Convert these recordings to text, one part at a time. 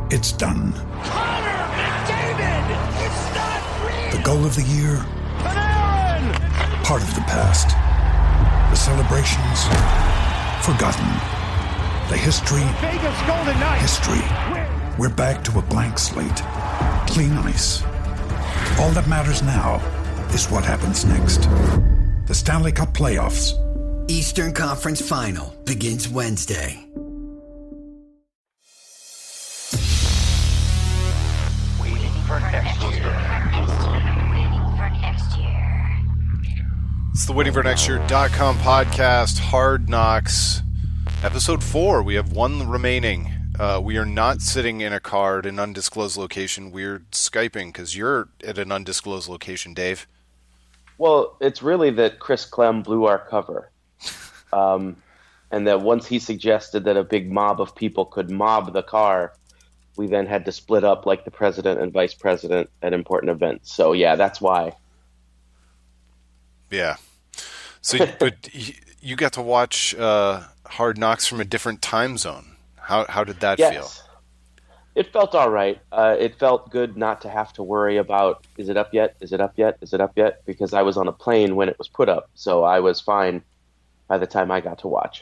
It's done. Connor McDavid! It's not real! The goal of the year? Panarin! Part of the past. The celebrations? Forgotten. The history? Vegas Golden Knights! History. We're back to a blank slate. Clean ice. All that matters now is what happens next. The Stanley Cup playoffs. Eastern Conference Final begins Wednesday. It's the Waiting for Next Year.com podcast, Hard Knocks, episode 4. We have one remaining. We are not sitting in a car at an undisclosed location. We're Skyping because you're at an undisclosed location, Dave. Well, it's really that Chris Clem blew our cover. And that once he suggested that a big mob of people could mob the car, we then had to split up like the president and vice president at important events. So, yeah, that's why. Yeah. So, but you got to watch Hard Knocks from a different time zone. How did that feel? It felt all right. It felt good not to have to worry about, is it up yet? Is it up yet? Is it up yet? Because I was on a plane when it was put up. So I was fine by the time I got to watch.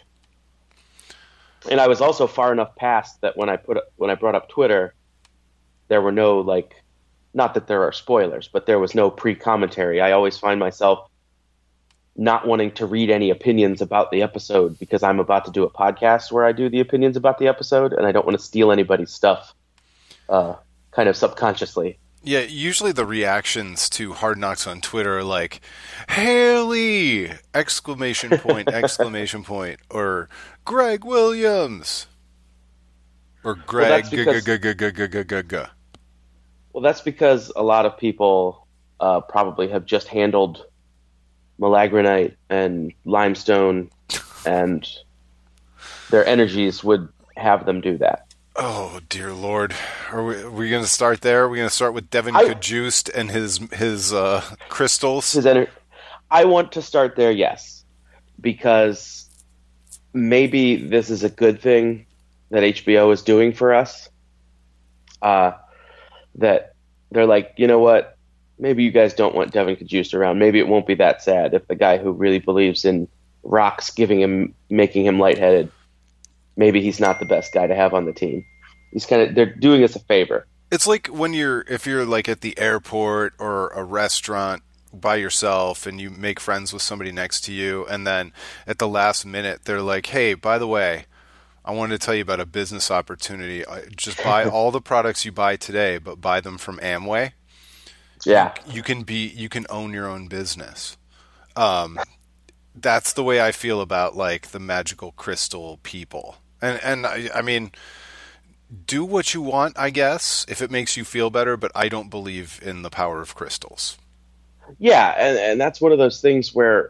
And I was also far enough past that when I brought up Twitter, there were no, not that there are spoilers, but there was no pre-commentary. I always find myself not wanting to read any opinions about the episode because I'm about to do a podcast where I do the opinions about the episode, and I don't want to steal anybody's stuff kind of subconsciously. Yeah, usually the reactions to Hard Knocks on Twitter are like, Haley! Exclamation point, exclamation point. Or Greg Williams! Or Greg g-g-g-g-g-g-g-g. Well, that's because a lot of people probably have just handled Milagranite and Limestone, and their energies would have them do that. Oh, dear Lord. Are we going to start there? Are we going to start with Devin Cajuste and his crystals? I want to start there, yes. Because maybe this is a good thing that HBO is doing for us. That they're like, you know what? Maybe you guys don't want Devin Cajuste around. Maybe it won't be that sad if the guy who really believes in rocks making him lightheaded, maybe he's not the best guy to have on the team. They're doing us a favor. It's like if you're like at the airport or a restaurant by yourself and you make friends with somebody next to you, and then at the last minute they're like, hey, by the way, I wanted to tell you about a business opportunity. Just buy all the products you buy today, but buy them from Amway. Yeah. You can own your own business. That's the way I feel about like the magical crystal people. And I mean, do what you want, I guess, if it makes you feel better, but I don't believe in the power of crystals. Yeah, and that's one of those things where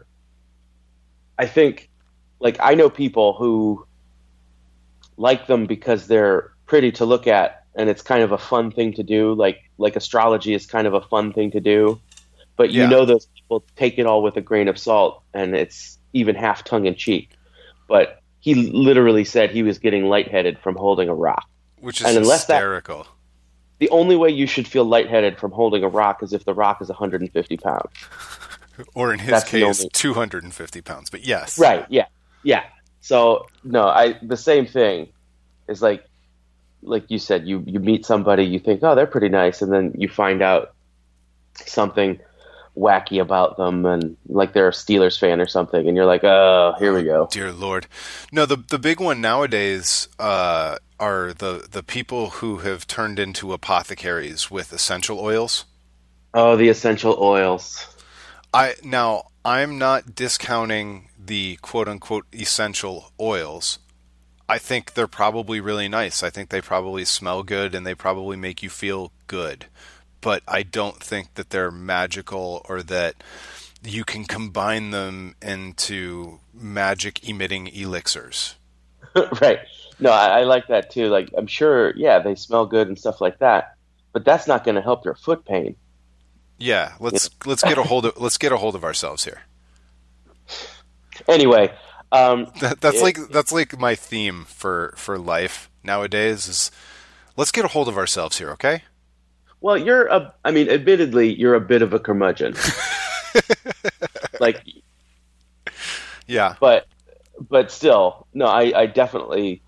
I think, I know people who like them because they're pretty to look at, and it's kind of a fun thing to do, like astrology is kind of a fun thing to do, but you know those people take it all with a grain of salt, and it's even half tongue-in-cheek. But he literally said he was getting lightheaded from holding a rock. Which is hysterical. The only way you should feel lightheaded from holding a rock is if the rock is 150 pounds. Or in his case, 250 pounds, but yes. Right, yeah. So, no, the same thing is like you said, you meet somebody, you think, oh, they're pretty nice, and then you find out something wacky about them, and like they're a Steelers fan or something, and you're like, oh, here we go. Dear Lord. No, the big one nowadays are the people who have turned into apothecaries with essential oils. Oh, the essential oils. I'm not discounting the quote-unquote essential oils. I think they're probably really nice. I think they probably smell good and they probably make you feel good. But I don't think that they're magical or that you can combine them into magic-emitting elixirs. Right. No, I like that too. Like, I'm sure, they smell good and stuff like that. But that's not going to help your foot pain. Yeah, let's get a hold of ourselves here. Anyway, that's like my theme for life nowadays is Let's get a hold of ourselves here, okay? Well, admittedly, you're a bit of a curmudgeon. Like, yeah, but still, no, I definitely.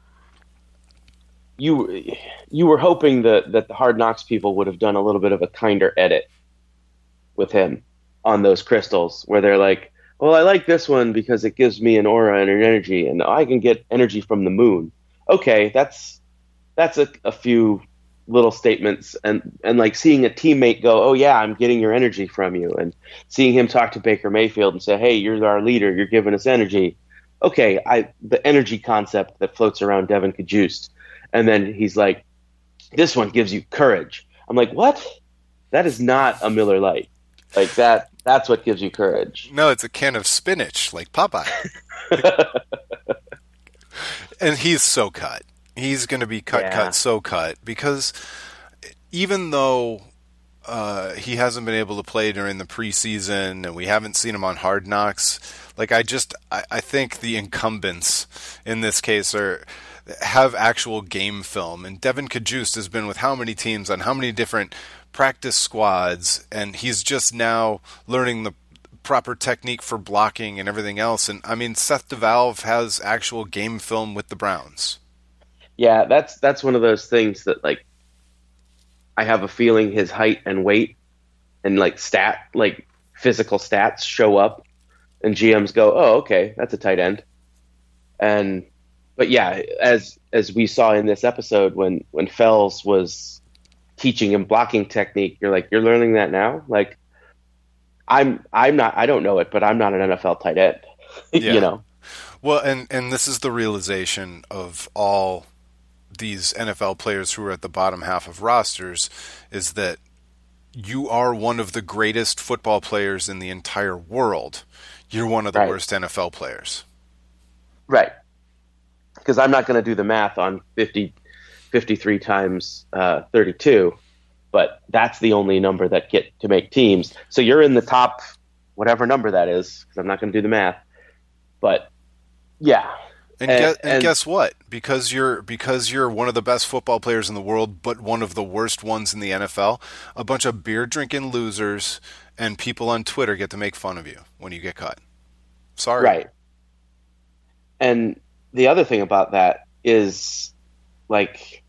You were hoping that the Hard Knocks people would have done a little bit of a kinder edit with him on those crystals, where they're like, well, I like this one because it gives me an aura and an energy, and I can get energy from the moon. Okay, that's a few little statements, and like seeing a teammate go, oh yeah, I'm getting your energy from you, and seeing him talk to Baker Mayfield and say, hey, you're our leader, you're giving us energy. Okay, the energy concept that floats around Devin Cajuste. And then he's like, this one gives you courage. I'm like, what? That is not a Miller Lite. Like that's what gives you courage. No, it's a can of spinach, like Popeye. And he's so cut. He's going to be cut, so cut. Because even though he hasn't been able to play during the preseason and we haven't seen him on Hard Knocks, like I think the incumbents in this case have actual game film. And Devin Cajuste has been with how many teams on how many different practice squads, and he's just now learning the proper technique for blocking and everything else. And I mean, Seth DeValve has actual game film with the Browns. Yeah, that's one of those things that, like, I have a feeling his height and weight and like physical stats show up, and GMs go, oh, okay, that's a tight end. But yeah, as we saw in this episode, when Fells was teaching him blocking technique, you're like, you're learning that now? Like, I don't know it, but I'm not an NFL tight end. Yeah. You know. Well, and this is the realization of all these NFL players who are at the bottom half of rosters, is that you are one of the greatest football players in the entire world. You're one of the worst NFL players. Right. Because I'm not going to do the math on 53 times 32, but that's the only number that get to make teams. So you're in the top, whatever number that is, because I'm not going to do the math. But yeah, and guess what? Because you're one of the best football players in the world, but one of the worst ones in the NFL, a bunch of beer drinking losers and people on Twitter get to make fun of you when you get caught. Sorry. Right. And the other thing about that is, like,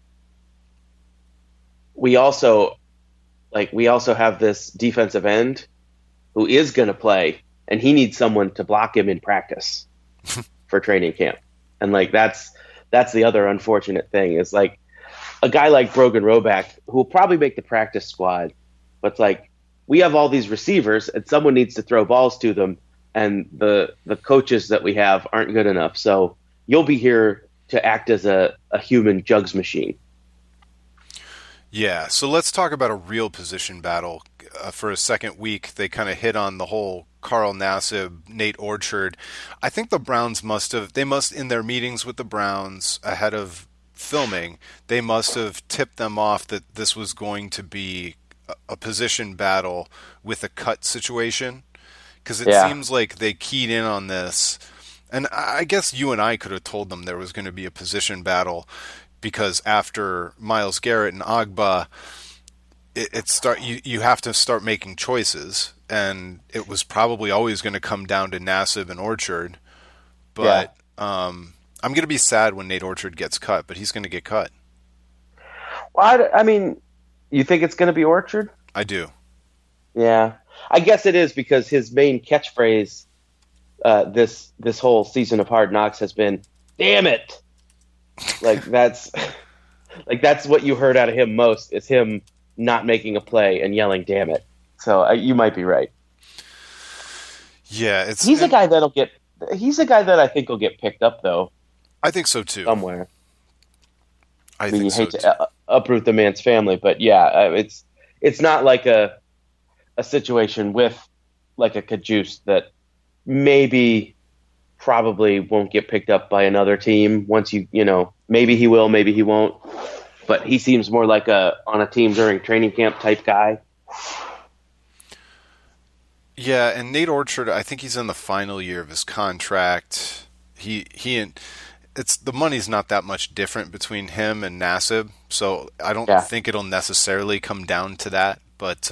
we also have this defensive end who is going to play, and he needs someone to block him in practice for training camp. And like that's the other unfortunate thing, is like a guy like Brogan Roback, who will probably make the practice squad, but it's like, we have all these receivers and someone needs to throw balls to them, and the coaches that we have aren't good enough. So you'll be here to act as a human jugs machine. Yeah, so let's talk about a real position battle. For a second week, they kind of hit on the whole Carl Nassib, Nate Orchard. I think the Browns in their meetings with the Browns ahead of filming, they must have tipped them off that this was going to be a position battle with a cut situation. Because it seems like they keyed in on this. And I guess you and I could have told them there was going to be a position battle, because after Myles Garrett and Agba, you have to start making choices, and it was probably always going to come down to Nassib and Orchard. But I'm going to be sad when Nate Orchard gets cut, but he's going to get cut. Well, I mean, you think it's going to be Orchard? I do. Yeah, I guess it is, because his main catchphrase this whole season of Hard Knocks has been "damn it." Like that's what you heard out of him most, is him not making a play and yelling "damn it." So you might be right. Yeah, he's a guy that I think will get picked up, though. I think so too. Somewhere. I mean, you hate to uproot the man's family, but yeah, it's not like a situation with like a Cajuste that probably won't get picked up by another team. Once maybe he will, maybe he won't, but he seems more like on a team during training camp type guy. Yeah, and Nate Orchard, I think he's in the final year of his contract. He it's the money's not that much different between him and Nassib, so I don't think it'll necessarily come down to that. But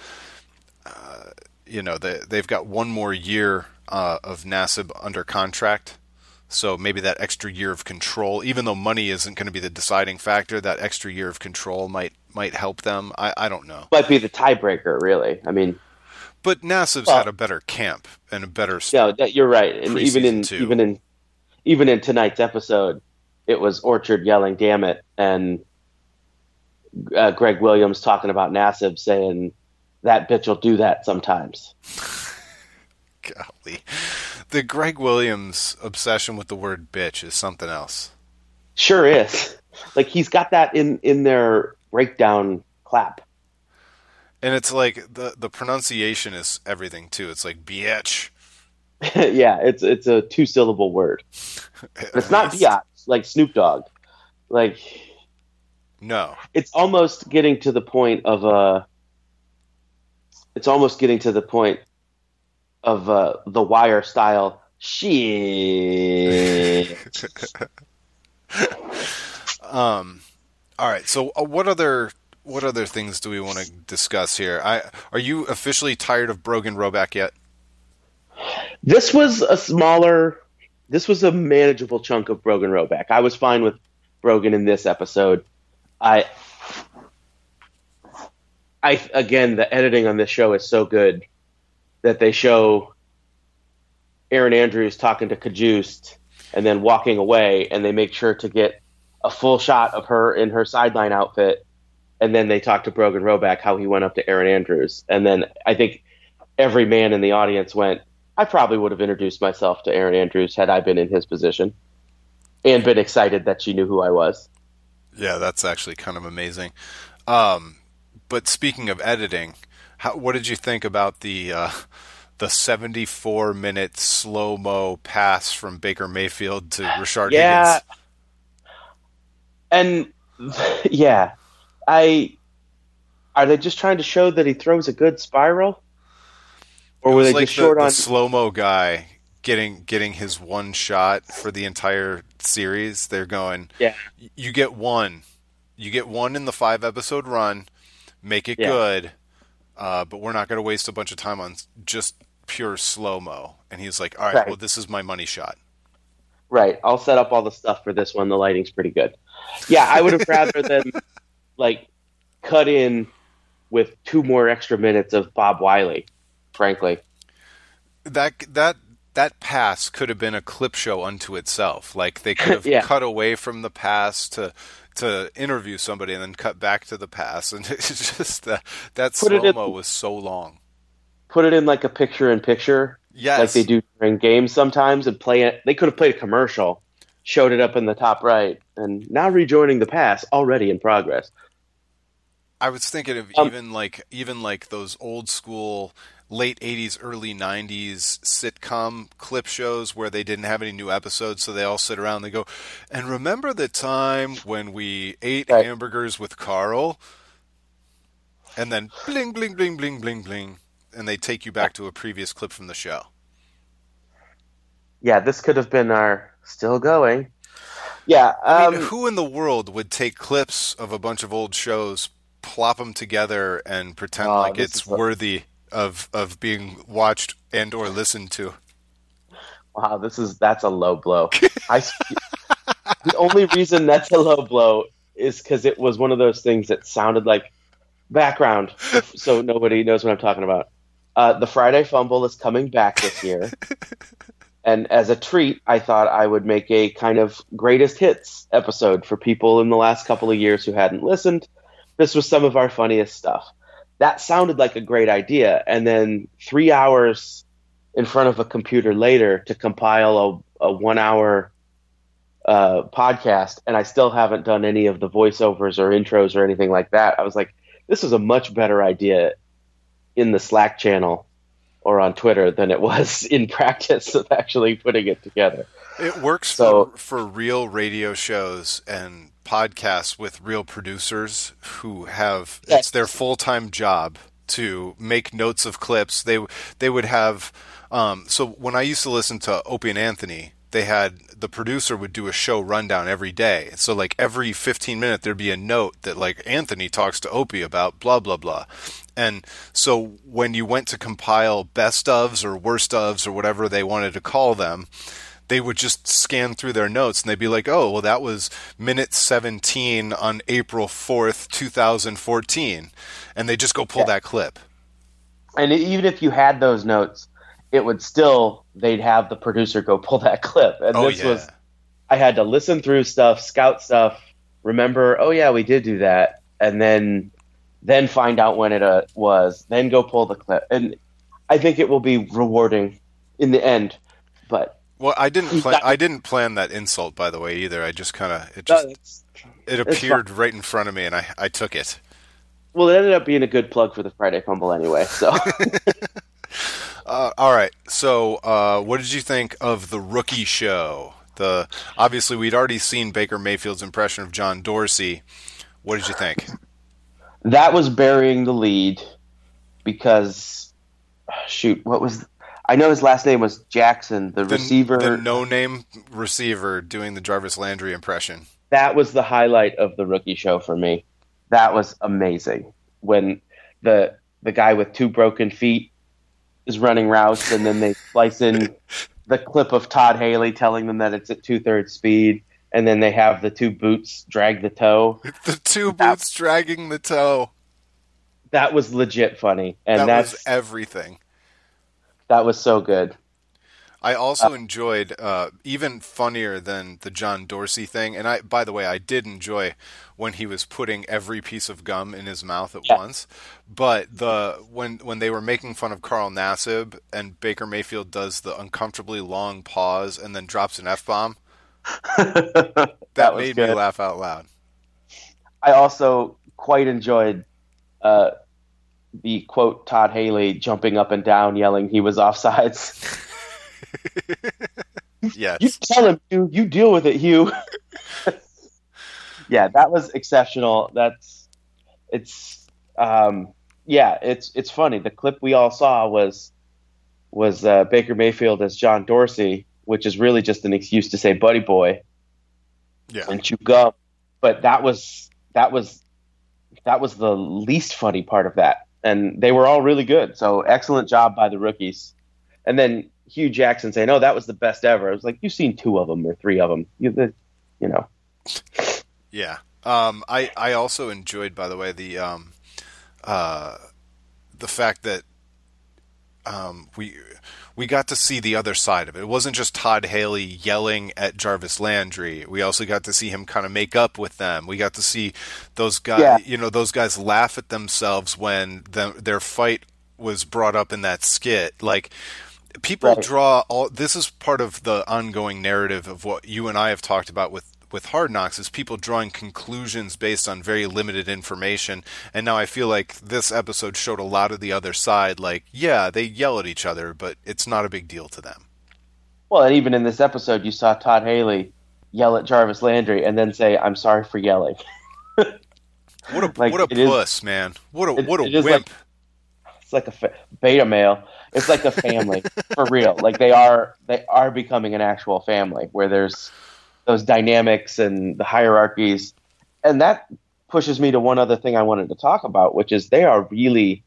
they've got one more year of Nassib under contract, so maybe that extra year of control, even though money isn't going to be the deciding factor, that extra year of control might help them. I don't know. Might be the tiebreaker, really. I mean, but Nassib's had a better camp and a better. No, you're right, and even in tonight's episode, it was Orchard yelling "damn it," and Greg Williams talking about Nassib saying that bitch will do that sometimes. Golly. The Greg Williams obsession with the word bitch is something else. Sure is. Like, he's got that in their breakdown clap. And it's like the pronunciation is everything too. It's like biatch. Yeah, it's a 2-syllable word. It's not biatch like Snoop Dogg. Like, no. It's almost getting to the point of the Wire style shit. All right. So what other things do we want to discuss here? Are you officially tired of Brogan Roback yet? This was a manageable chunk of Brogan Roback. I was fine with Brogan in this episode. Again, the editing on this show is so good that they show Erin Andrews talking to Cajuste and then walking away, and they make sure to get a full shot of her in her sideline outfit, and then they talk to Brogan Roback how he went up to Erin Andrews. And then I think every man in the audience went, I probably would have introduced myself to Erin Andrews had I been in his position and been excited that she knew who I was. Yeah, that's actually kind of amazing. But speaking of editing, what did you think about the 74-minute slow-mo pass from Baker Mayfield to Rashard Higgins? And are they just trying to show that he throws a good spiral? Or were they just short on the slow-mo guy getting his one shot for the entire series? They're going, you get one in the 5-episode run, make it good, but we're not going to waste a bunch of time on just pure slow-mo. And he's like, all right, well, this is my money shot. Right, I'll set up all the stuff for this one. The lighting's pretty good. Yeah, I would have rather than cut in with 2 more extra minutes of Bob Wiley, frankly. That pass could have been a clip show unto itself. Like, they could have cut away from the pass to interview somebody and then cut back to the pass, and it's just that slow-mo was so long. Put it in like a picture-in-picture, like they do during games sometimes, and play it. They could have played a commercial, showed it up in the top right, and now rejoining the pass, already in progress. I was thinking of even like those old school late 80s, early 90s sitcom clip shows where they didn't have any new episodes, so they all sit around and they go, and remember the time when we ate hamburgers with Carl? And then bling, bling, bling, bling, bling, bling, and they take you back to a previous clip from the show. Yeah, this could have been our still going. Yeah. I mean, who in the world would take clips of a bunch of old shows, plop them together, and pretend like it's worthy of being watched and or listened to? Wow, that's a low blow. The only reason that's a low blow is because it was one of those things that sounded like background, so nobody knows what I'm talking about. The Friday Fumble is coming back this year, and as a treat, I thought I would make a kind of greatest hits episode for people in the last couple of years who hadn't listened. This was some of our funniest stuff. That sounded like a great idea, and then 3 hours in front of a computer later to compile a 1 hour podcast, and I still haven't done any of the voiceovers or intros or anything like that. I was like, this is a much better idea in the Slack channel or on Twitter than it was in practice of actually putting it together. It works for real radio shows and podcasts with real producers who have it's their full-time job to make notes of clips. They would have so when I used to listen to Opie and Anthony, the producer would do a show rundown every day. So like every 15 minutes there'd be a note that like Anthony talks to Opie about blah blah blah. And so when you went to compile best ofs or worst ofs or whatever they wanted to call them, they would just scan through their notes and they'd be like, oh, well, that was minute 17 on April 4th, 2014. And they just go pull that clip. And even if you had those notes, it would still, they'd have the producer go pull that clip. And I had to listen through stuff, scout stuff, remember, oh yeah, we did do that. And then find out when it was, then go pull the clip. And I think it will be rewarding in the end. But well, I didn't plan that insult, by the way, either. I just kind of it appeared right in front of me, and I took it. Well, it ended up being a good plug for the Friday Fumble anyway. So, all right. So, what did you think of the Rookie Show? Obviously, we'd already seen Baker Mayfield's impression of John Dorsey. What did you think? That was burying the lead because, I know his last name was Jackson, the receiver. The no-name receiver doing the Jarvis Landry impression. That was the highlight of the Rookie Show for me. That was amazing. When the guy with 2 broken feet is running routes, and then they slice in the clip of Todd Haley telling them that it's at 2/3 speed, and then they have the 2 boots drag the toe. The 2 boots dragging the toe. That was legit funny. And that was everything. That was so good. I also enjoyed, even funnier than the John Dorsey thing, and by the way, I did enjoy when he was putting every piece of gum in his mouth at once, but when they were making fun of Carl Nassib and Baker Mayfield does the uncomfortably long pause and then drops an F-bomb, that made me laugh out loud. I also quite enjoyed the quote Todd Haley jumping up and down yelling he was offsides. Yes. You tell him, Hugh. You deal with it, Hugh. Yeah, that was exceptional. It's funny. The clip we all saw was Baker Mayfield as John Dorsey, which is really just an excuse to say buddy boy. Yeah. And chew gum. But that was the least funny part of that. And they were all really good. So excellent job by the rookies. And then Hugh Jackson saying, "Oh, that was the best ever." I was like, "You've seen 2 of them or 3 of them, you know." Yeah. I also enjoyed, by the way, the fact that we got to see the other side of it. It wasn't just Todd Haley yelling at Jarvis Landry. We also got to see him kind of make up with them. We got to see those guys, those guys laugh at themselves when their fight was brought up in that skit. Like, people draw this is part of the ongoing narrative of what you and I have talked about with Hard Knocks, is people drawing conclusions based on very limited information. And now I feel like this episode showed a lot of the other side. Like, yeah, they yell at each other, but it's not a big deal to them. Well, and even in this episode, you saw Todd Haley yell at Jarvis Landry and then say, "I'm sorry for yelling." What a puss, man. What a wimp. It's like a beta male. It's like a family for real. Like they are becoming an actual family where there's those dynamics and the hierarchies. And that pushes me to one other thing I wanted to talk about, which is they are really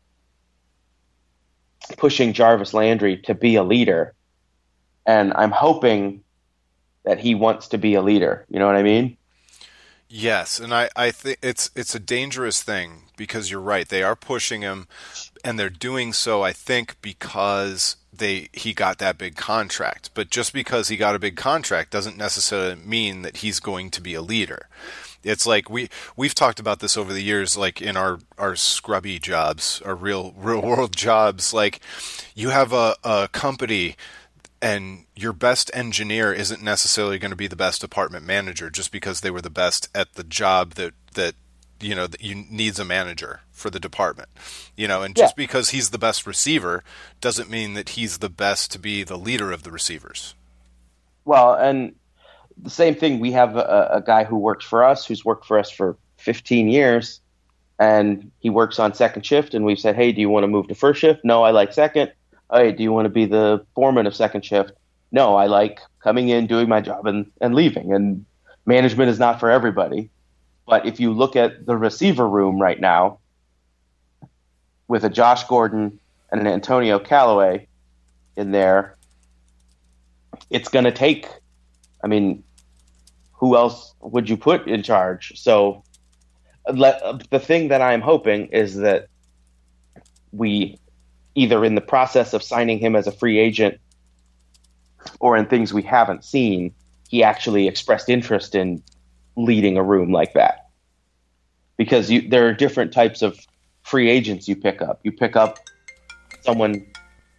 pushing Jarvis Landry to be a leader. And I'm hoping that he wants to be a leader. You know what I mean? Yes, and I think it's a dangerous thing because you're right. They are pushing him, and they're doing so, I think, because he got that big contract. But just because he got a big contract doesn't necessarily mean that he's going to be a leader. It's like we've talked about this over the years, like in our scrubby jobs, our real world jobs. Like, you have a company, and your best engineer isn't necessarily going to be the best department manager just because they were the best at the job that needs a manager for the department. And just because he's the best receiver doesn't mean that he's the best to be the leader of the receivers. Well, and the same thing, we have a guy who works for us, who's worked for us for 15 years, and he works on second shift, and we've said, "Hey, do you want to move to first shift?" "No, I like second." "Hey, do you want to be the foreman of second shift?" no, I like coming in, doing my job, and leaving. And management is not for everybody. But if you look at the receiver room right now, with a Josh Gordon and an Antonio Callaway in there, it's going to take, I mean, who else would you put in charge? So the thing that I'm hoping is that we, either in the process of signing him as a free agent or in things we haven't seen, he actually expressed interest in leading a room like that. Because there are different types of free agents you pick up. You pick up someone...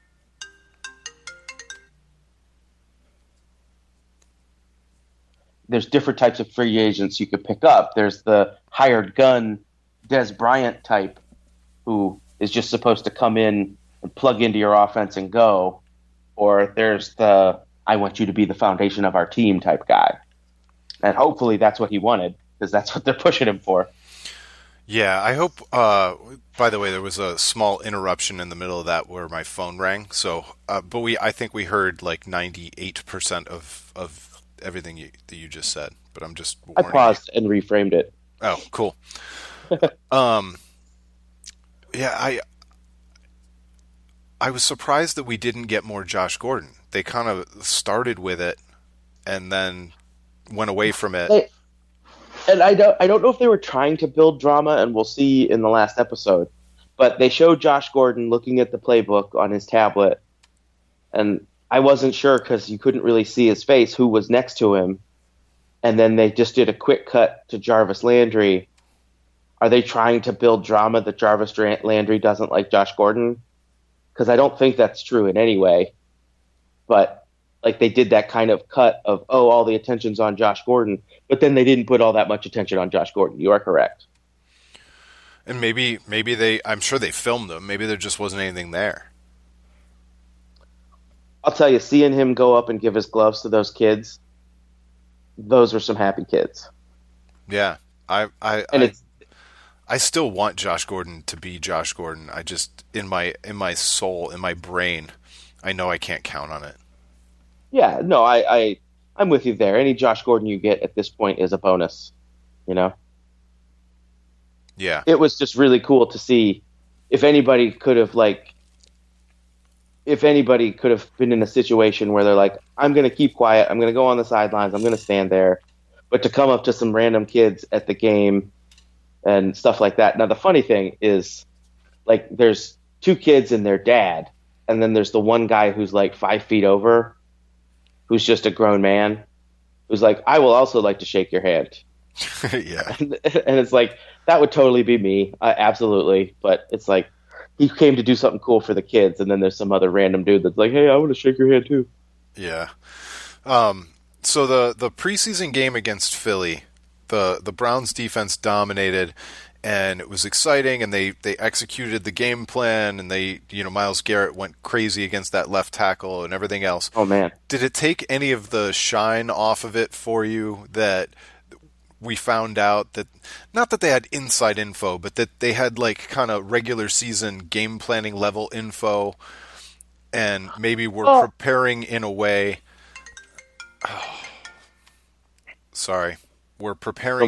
There's different types of free agents you could pick up. There's the hired gun Des Bryant type who is just supposed to come in and plug into your offense and go. Or there's the I want you to be the foundation of our team type guy. And hopefully that's what he wanted, because that's what they're pushing him for. Yeah, I hope, by the way, there was a small interruption in the middle of that where my phone rang. So, but I think we heard like 98% of everything that you just said, but I'm just I paused and reframed it. Oh, cool. Yeah, I was surprised that we didn't get more Josh Gordon. They kind of started with it and then went away from it. And I don't know if they were trying to build drama, and we'll see in the last episode, but they showed Josh Gordon looking at the playbook on his tablet, and I wasn't sure because you couldn't really see his face who was next to him. And then they just did a quick cut to Jarvis Landry. Are they trying to build drama that Jarvis Landry doesn't like Josh Gordon? Because I don't think that's true in any way. But like they did that kind of cut of, oh, all the attention's on Josh Gordon. But then they didn't put all that much attention on Josh Gordon. You are correct. And maybe I'm sure they filmed them. Maybe there just wasn't anything there. I'll tell you, seeing him go up and give his gloves to those kids, those were some happy kids. Yeah, I still want Josh Gordon to be Josh Gordon. I just in my soul, in my brain, I know I can't count on it. Yeah, no, I'm with you there. Any Josh Gordon you get at this point is a bonus, you know? Yeah. It was just really cool to see if anybody could have been in a situation where they're like, I'm going to keep quiet, I'm going to go on the sidelines, I'm going to stand there, but to come up to some random kids at the game and stuff like that. Now, the funny thing is, like, there's two kids and their dad, and then there's the one guy who's like 5 feet over, who's just a grown man, who's like, I will also like to shake your hand. Yeah. And it's like, that would totally be me, absolutely, but it's like, he came to do something cool for the kids, and then there's some other random dude that's like, hey, I want to shake your hand too. Yeah. So the preseason game against Philly, the Browns defense dominated, and it was exciting, and they executed the game plan, and Myles Garrett went crazy against that left tackle and everything else. Oh, man. Did it take any of the shine off of it for you that we found out that, not that they had inside info, but that they had like kind of regular season game planning level info, and maybe were preparing in a way. We're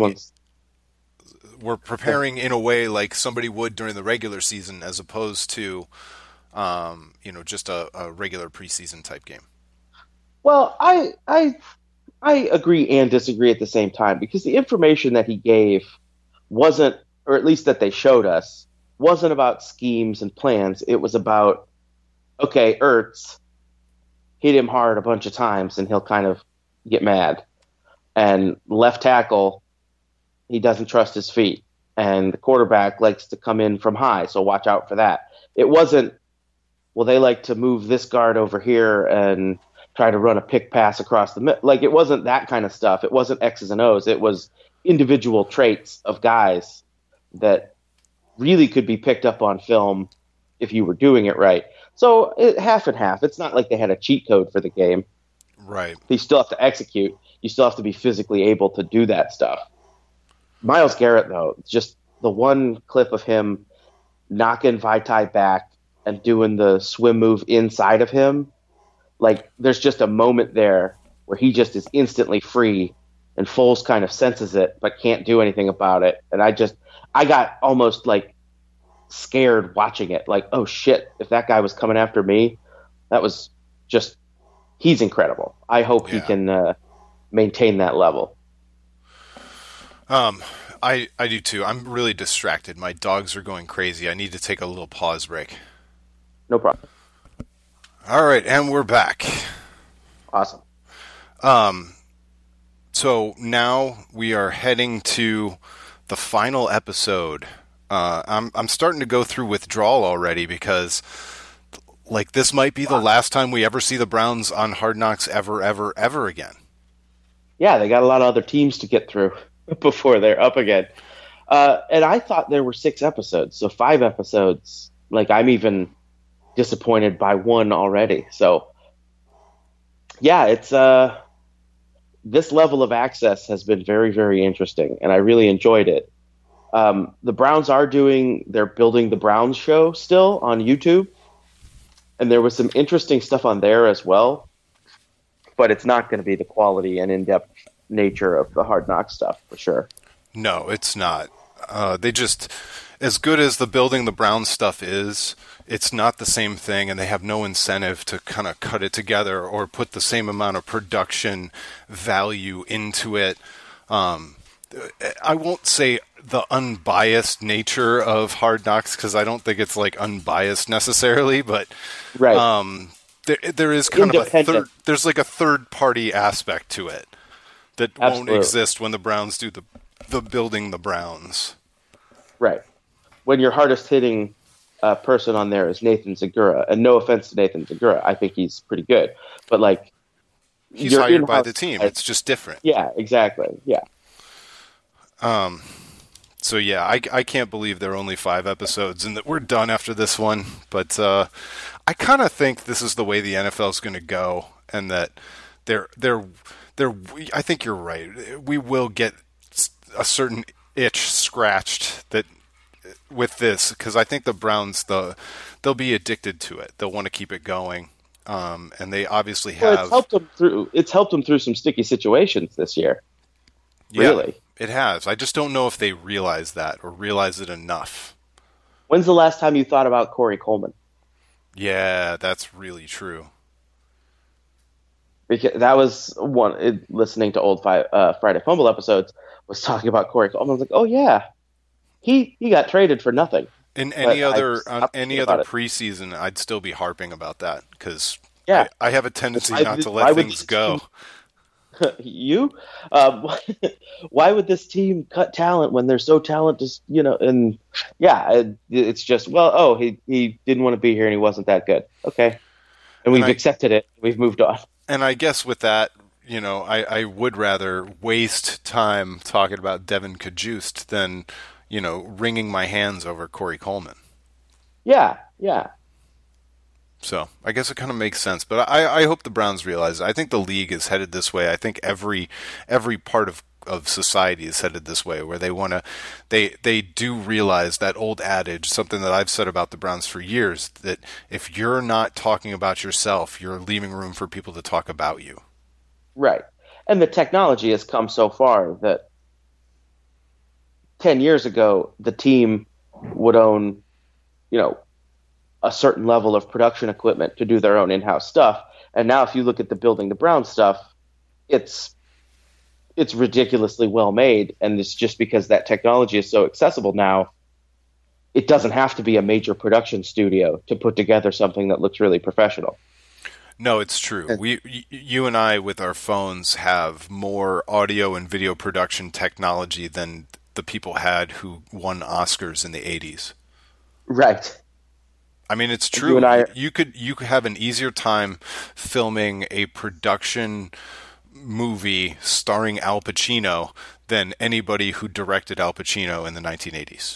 preparing in a way like somebody would during the regular season, as opposed to, just a regular preseason type game. Well, I agree and disagree at the same time, because the information that he gave wasn't, or at least that they showed us, wasn't about schemes and plans. It was about, okay, Ertz hit him hard a bunch of times and he'll kind of get mad. And left tackle, he doesn't trust his feet. And the quarterback likes to come in from high, so watch out for that. It wasn't, well, they like to move this guard over here and try to run a pick pass across the middle. Like, it wasn't that kind of stuff. It wasn't X's and O's. It was individual traits of guys that really could be picked up on film if you were doing it right. So half and half. It's not like they had a cheat code for the game. Right. You still have to execute. You still have to be physically able to do that stuff. Myles Garrett, though, just the one clip of him knocking Vaitai back and doing the swim move inside of him, like there's just a moment there where he just is instantly free, and Foles kind of senses it but can't do anything about it. And I got almost like scared watching it, like, oh shit, if that guy was coming after me, that was just, he's incredible. I hope he can maintain that level. I do too. I'm really distracted. My dogs are going crazy. I need to take a little pause break. No problem. All right, and we're back. Awesome. So now we are heading to the final episode. I'm starting to go through withdrawal already because, like, this might be the last time we ever see the Browns on Hard Knocks ever again. Yeah, they got a lot of other teams to get through before they're up again. And I thought there were 6 episodes, so 5 episodes. Like, I'm even disappointed by 1 already. So, yeah, it's this level of access has been very, very interesting, and I really enjoyed it. The Browns they're building the Browns show still on YouTube, and there was some interesting stuff on there as well, but it's not going to be the quality and in-depth nature of the Hard Knocks stuff for sure. No, it's not. They just, as good as the building the Browns stuff is, it's not the same thing, and they have no incentive to kind of cut it together or put the same amount of production value into it. I won't say the unbiased nature of Hard Knocks because I don't think it's like unbiased necessarily, but right. There is kind of there's like a third party aspect to it that Absolutely. won't exist when the Browns do the building the Browns. Right. When your hardest hitting person on there is Nathan Zagura, and no offense to Nathan Zagura, I think he's pretty good, but like he's hired by the team. It's just different. Yeah, exactly. Yeah. So yeah, I can't believe there are only 5 episodes and that we're done after this one. But I kind of think this is the way the NFL is going to go, and that I think you're right. We will get a certain itch scratched that with this, because I think the Browns they'll be addicted to it. They'll want to keep it going, and they obviously have. Well, it's helped them through some sticky situations this year. Yeah. Really. It has. I just don't know if they realize that or realize it enough. When's the last time you thought about Corey Coleman? Yeah, that's really true. Because that was listening to old Friday Fumble episodes, was talking about Corey Coleman. I was like, oh yeah, he got traded for nothing. In any other preseason, I'd still be harping about that because I have a tendency not to let things go. You? Why would this team cut talent when they're so talented? And it's just, he didn't want to be here and he wasn't that good. Okay. And we've accepted it. We've moved on. And I guess with that, I would rather waste time talking about Devin Cajuste than, wringing my hands over Corey Coleman. Yeah. So I guess it kind of makes sense, but I hope the Browns realize it. I think the league is headed this way. I think every part of society is headed this way, where they do realize that old adage, something that I've said about the Browns for years, that if you're not talking about yourself, you're leaving room for people to talk about you. Right. And the technology has come so far that 10 years ago, the team would own, a certain level of production equipment to do their own in-house stuff. And now if you look at the building the Browns stuff, it's ridiculously well made. And it's just because that technology is so accessible now, it doesn't have to be a major production studio to put together something that looks really professional. No, it's true. You and I with our phones have more audio and video production technology than the people had who won Oscars in the 80s. Right. I mean, it's true. You could have an easier time filming a production movie starring Al Pacino than anybody who directed Al Pacino in the 1980s.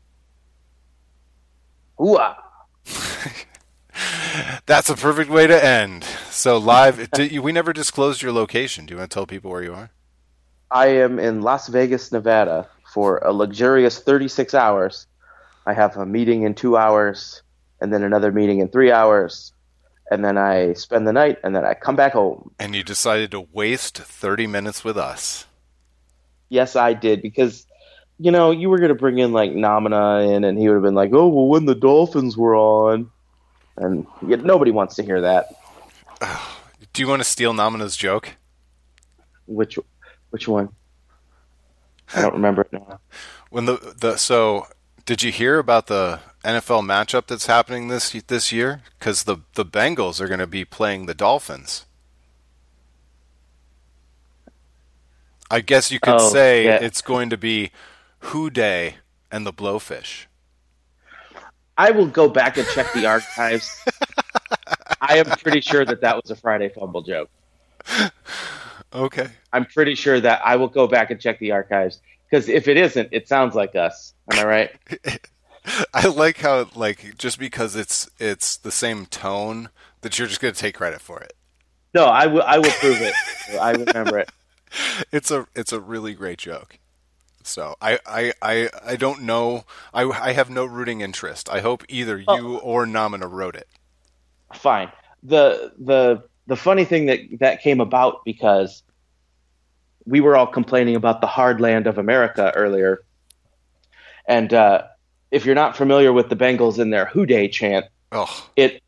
Ooh-ah. That's a perfect way to end. So live, we never disclosed your location. Do you want to tell people where you are? I am in Las Vegas, Nevada for a luxurious 36 hours. I have a meeting in 2 hours, and then another meeting in 3 hours, and then I spend the night, and then I come back home. And you decided to waste 30 minutes with us. Yes, I did, because, you know, you were going to bring in, like, Namina in, and he would have been like, oh, well, when the Dolphins were on. And nobody wants to hear that. Do you want to steal Namina's joke? Which one? I don't remember it now. When so did you hear about the NFL matchup that's happening this year? Because the Bengals are going to be playing the Dolphins. I guess you could say it's going to be Who Day and the Blowfish. I will go back and check the archives. I am pretty sure that was a Friday Fumble joke. Okay. I'm pretty sure that I will go back and check the archives, because if it isn't, it sounds like us. Am I right? I like how, like, just because it's the same tone, that you're just going to take credit for it. No, I will prove it. I remember it. It's a really great joke. So I don't know. I have no rooting interest. I hope either you or Namina wrote it. Fine. The funny thing that came about, because we were all complaining about the hard land of America earlier, and if you're not familiar with the Bengals and their Who Day chant, it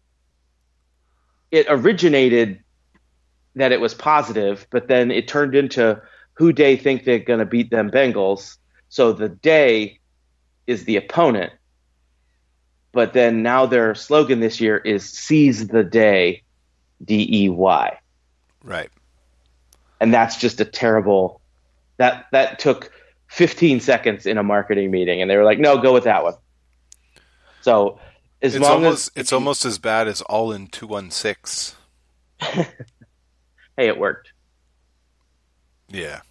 originated that it was positive, but then it turned into Who Day think they're going to beat them Bengals, so the day is the opponent. But then now their slogan this year is Seize the Day, DEY. Right. And that's just a terrible... That took 15 seconds in a marketing meeting, and they were like, no, go with that one. So it's almost as bad as All In 216. Hey, it worked. Yeah.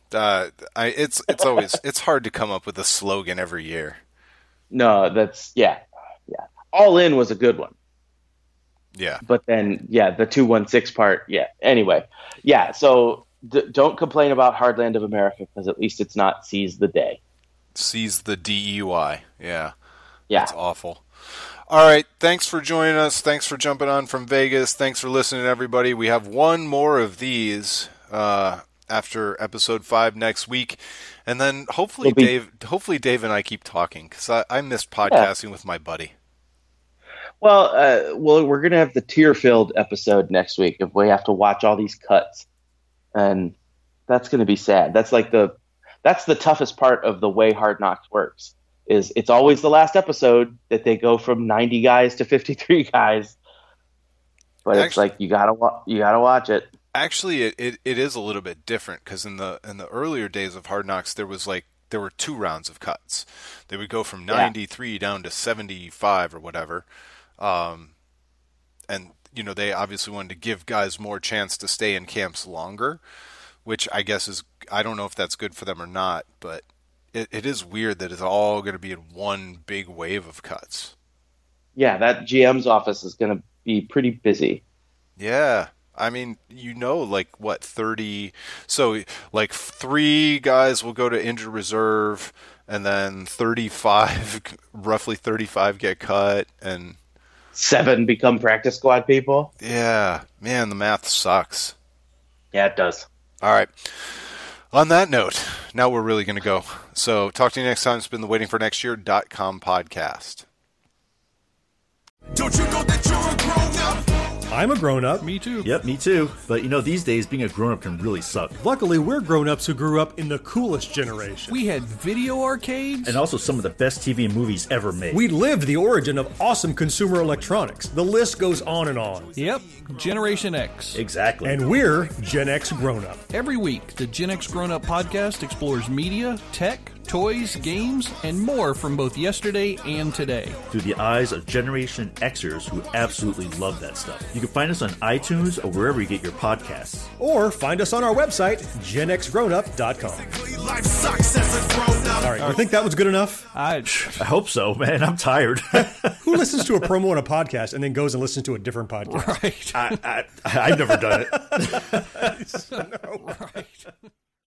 It's hard to come up with a slogan every year. No, yeah. All In was a good one. Yeah. But then, the 216 part, Anyway, so don't complain about Hardland of America, because at least it's not Seize the Day. Seize the DEY. Yeah. Yeah. That's awful. All right. Thanks for joining us. Thanks for jumping on from Vegas. Thanks for listening, everybody. We have one more of these after episode 5 next week. And then hopefully Dave and I keep talking, because I missed podcasting with my buddy. Well, we're going to have the tear-filled episode next week if we have to watch all these cuts. And that's going to be sad. That's the toughest part of the way Hard Knocks works, is it's always the last episode that they go from 90 guys to 53 guys. But it's like, you gotta watch it. Actually, it is a little bit different, because in the earlier days of Hard Knocks, there were 2 rounds of cuts. They would go from 93 down to 75 or whatever. And, they obviously wanted to give guys more chance to stay in camps longer, which I guess I don't know if that's good for them or not, but it is weird that it's all going to be in one big wave of cuts. Yeah, that GM's office is going to be pretty busy. Yeah. I mean, 30... So, 3 guys will go to injured reserve, and then roughly 35 get cut, and 7 become practice squad people. Yeah. Man, the math sucks. Yeah, it does. All right. On that note, now we're really going to go. So, talk to you next time. It's been the waitingfornextyear.com podcast. Don't you know that you're a grown-up? I'm a grown-up. Me too. Yep, me too. But these days, being a grown-up can really suck. Luckily, we're grown-ups who grew up in the coolest generation. We had video arcades. And also some of the best TV and movies ever made. We lived the origin of awesome consumer electronics. The list goes on and on. Yep, Generation X. Exactly. And we're Gen X grown-up. Every week, the Gen X Grown Up podcast explores media, tech, toys, games, and more from both yesterday and today. Through the eyes of Generation Xers who absolutely love that stuff. You can find us on iTunes or wherever you get your podcasts. Or find us on our website, genxgrownup.com. Life sucks as a grown-up. All right, you think that was good enough? I hope so, man. I'm tired. Who listens to a promo on a podcast and then goes and listens to a different podcast? Right. I've never done it. No. Right.